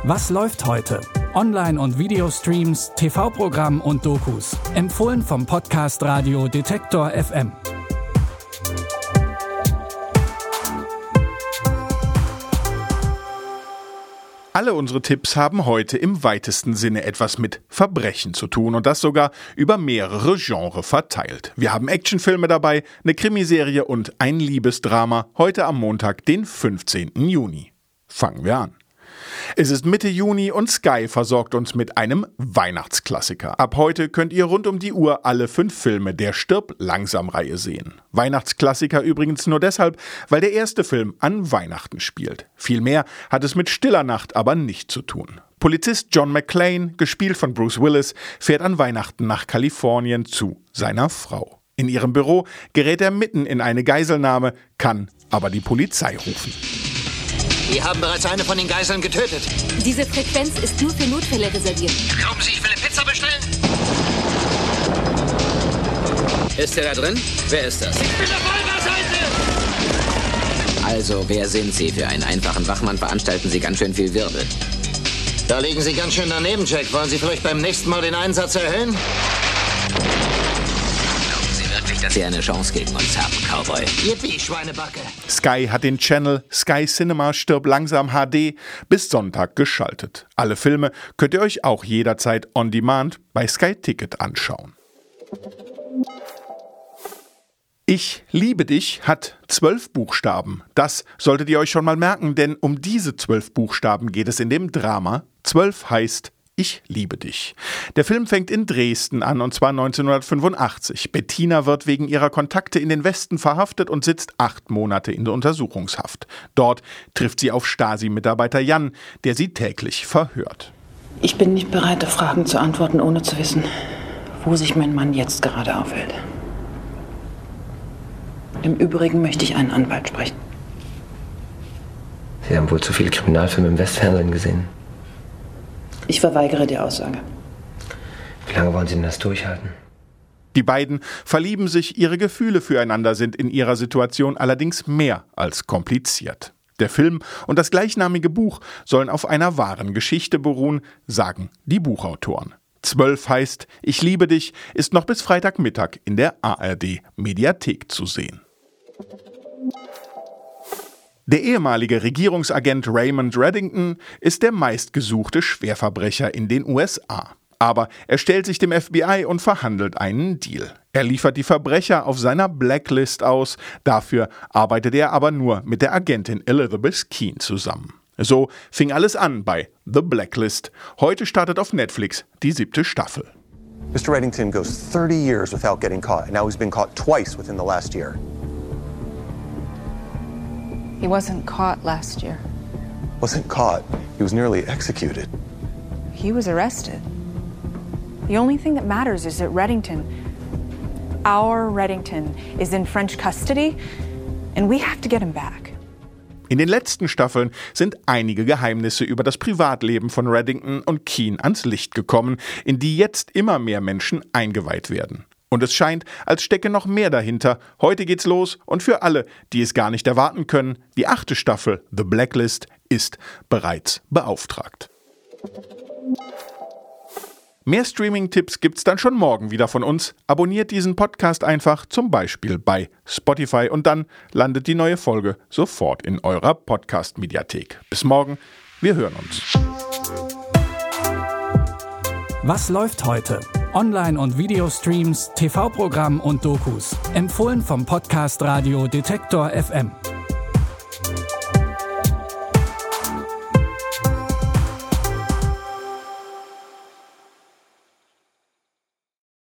Was läuft heute? Online- und Videostreams, TV-Programm und Dokus. Empfohlen vom Podcast Radio Detektor FM. Alle unsere Tipps haben heute im weitesten Sinne etwas mit Verbrechen zu tun und das sogar über mehrere Genres verteilt. Wir haben Actionfilme dabei, eine Krimiserie und ein Liebesdrama heute am Montag, den 15. Juni. Fangen wir an. Es ist Mitte Juni und Sky versorgt uns mit einem Weihnachtsklassiker. Ab heute könnt ihr rund um die Uhr alle 5 Filme der Stirb-Langsam-Reihe sehen. Weihnachtsklassiker übrigens nur deshalb, weil der erste Film an Weihnachten spielt. Viel mehr hat es mit Stiller Nacht aber nicht zu tun. Polizist John McClane, gespielt von Bruce Willis, fährt an Weihnachten nach Kalifornien zu seiner Frau. In ihrem Büro gerät er mitten in eine Geiselnahme, kann aber die Polizei rufen. Wir haben bereits eine von den Geiseln getötet. Diese Frequenz ist nur für Notfälle reserviert. Glauben Sie, ich will eine Pizza bestellen? Ist er da drin? Wer ist das? Ich bin auf eurer Seite! Also, wer sind Sie? Für einen einfachen Wachmann veranstalten Sie ganz schön viel Wirbel. Da liegen Sie ganz schön daneben, Jack. Wollen Sie vielleicht beim nächsten Mal den Einsatz erhöhen? Dass Sie eine Chance gegen uns haben, Cowboy. Yippie, Schweinebacke. Sky hat den Channel Sky Cinema Stirb Langsam HD bis Sonntag geschaltet. Alle Filme könnt ihr euch auch jederzeit on demand bei Sky Ticket anschauen. Ich liebe dich hat 12 Buchstaben. Das solltet ihr euch schon mal merken, denn um diese 12 Buchstaben geht es in dem Drama. 12 heißt Ich liebe dich. Der Film fängt in Dresden an, und zwar 1985. Bettina wird wegen ihrer Kontakte in den Westen verhaftet und sitzt 8 Monate in der Untersuchungshaft. Dort trifft sie auf Stasi-Mitarbeiter Jan, der sie täglich verhört. Ich bin nicht bereit, auf Fragen zu antworten, ohne zu wissen, wo sich mein Mann jetzt gerade aufhält. Im Übrigen möchte ich einen Anwalt sprechen. Sie haben wohl zu viele Kriminalfilme im Westfernsehen gesehen. Ich verweigere die Aussage. Wie lange wollen Sie denn das durchhalten? Die beiden verlieben sich, ihre Gefühle füreinander sind in ihrer Situation allerdings mehr als kompliziert. Der Film und das gleichnamige Buch sollen auf einer wahren Geschichte beruhen, sagen die Buchautoren. 12 heißt Ich liebe dich, ist noch bis Freitagmittag in der ARD Mediathek zu sehen. Der ehemalige Regierungsagent Raymond Reddington ist der meistgesuchte Schwerverbrecher in den USA. Aber er stellt sich dem FBI und verhandelt einen Deal. Er liefert die Verbrecher auf seiner Blacklist aus. Dafür arbeitet er aber nur mit der Agentin Elizabeth Keen zusammen. So fing alles an bei The Blacklist. Heute startet auf Netflix die 7. Staffel. Mr. Reddington goes 30 years without getting caught, and now he's been caught twice within the last year. He wasn't caught last year. Wasn't caught. He was nearly executed. He was arrested. The only thing that matters is that Reddington, our Reddington, is in French custody, and we have to get him back. In den letzten Staffeln sind einige Geheimnisse über das Privatleben von Reddington und Keen ans Licht gekommen, in die jetzt immer mehr Menschen eingeweiht werden. Und es scheint, als stecke noch mehr dahinter. Heute geht's los und für alle, die es gar nicht erwarten können, die 8. Staffel The Blacklist ist bereits beauftragt. Mehr Streaming-Tipps gibt's dann schon morgen wieder von uns. Abonniert diesen Podcast einfach, zum Beispiel bei Spotify, und dann landet die neue Folge sofort in eurer Podcast-Mediathek. Bis morgen, wir hören uns. Was läuft heute? Online- und Videostreams, TV-Programm und Dokus. Empfohlen vom Podcast Radio Detektor FM.